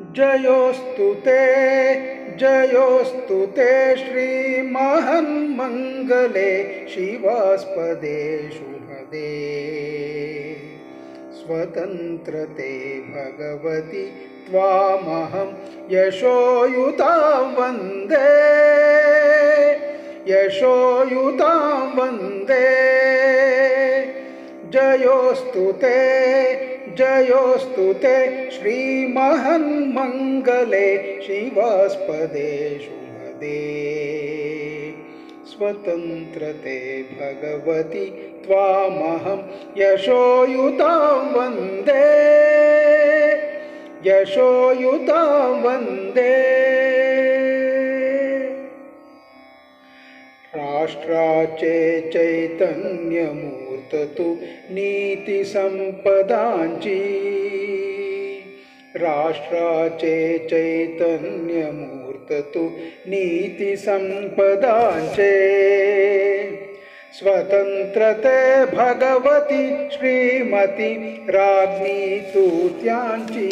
जयोस्तु ते श्रीमहन्मङ्गले शिवास्पदे शुभदे स्वतन्त्रते भगवति त्वामहं यशोयुतां वन्दे जयोस्तु ते श्रीमहन्मङ्गले शिवास्पदे शुभदे स्वतन्त्रते भगवति त्वामहं यशोयुतां वन्दे राष्ट्राचे चैतन्यमूर्ततु नीतिसंपदांची राष्ट्राचे चैतन्यमूर्ततु नीतिसंपदांचे स्वतंत्रते भगवती श्रीमती राज्ञी तू त्यांची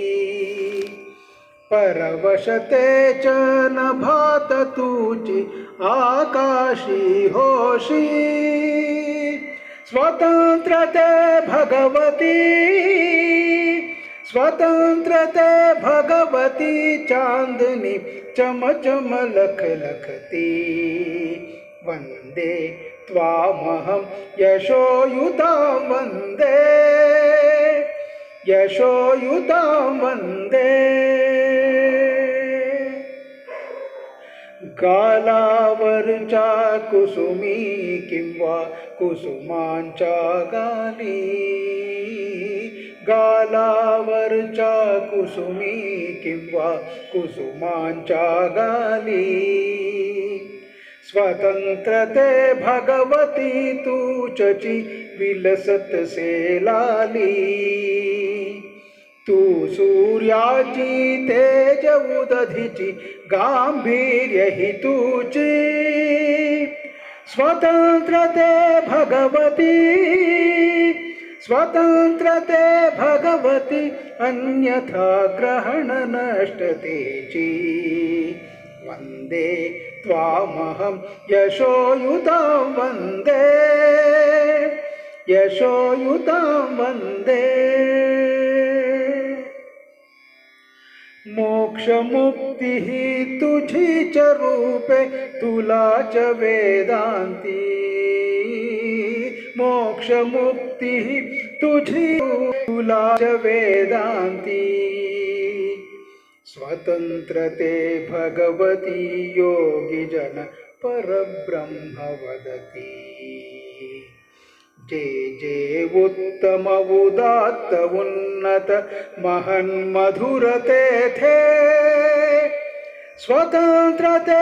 परवशते च नभात तुची आकाशी होशी स्वतंत्रते भगवती चांदनी चम चम लख लखती वंदे त्वामहं यशोयुतां वन्दे गालावरच्या कुसुमी किंवा कुसुमांच्या गाली गालावरच्या कुसुमी किंवा कुसुमांच्या गाली स्वतंत्रते भगवती तुझची विलसत से लाली तू सूर्याची तेज उदधीची गांभीर्य ही तुची स्वतंत्रते भगवती अन्यथा ग्रहण नष्टतेची वंदे त्वामहं यशोयुतां वन्दे मोक्षमुक्ती ही तुझीच रूपे तुलाच वेदांती मोक्षमुक्ती ही तुलाच वेदांती स्वतंत्रते भगवती योगी जन परब्रह्म वदती जे जे उत्तम उदात्त उन्नत महन मधुरते थे स्वतंत्रते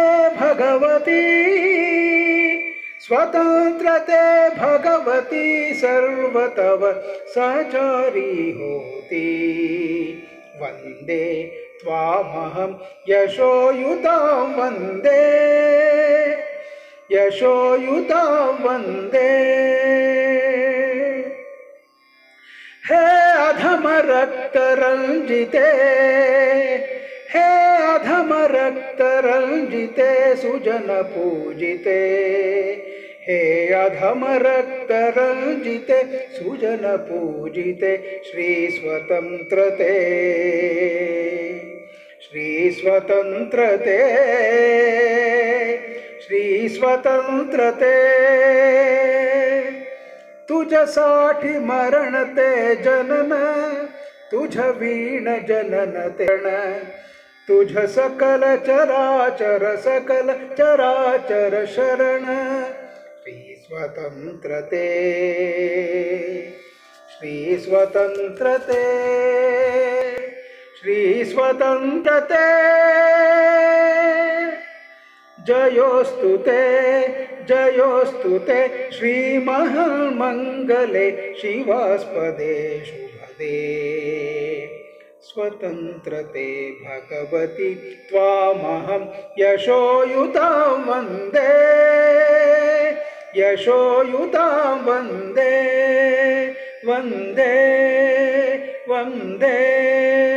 भगवती सर्वतव सहचारी होती वन्दे त्वामहं यशोयुतां वन्दे हे अधम रक्त रंजिते सुजन पूजिते हे अधम रक्त रंजिते सुजन पूजिते श्री स्वतंत्रते तुझ्यासाठी मरण ते जनन तुझ वीण जनन तेण तुझ सकल चराचर शरण श्री स्वतंत्रते जयोस्तु ते श्रीमहन्मङ्गले शिवास्पदे शुभदे स्वतंत्रते भगवति त्वामहं यशोयुतां वन्दे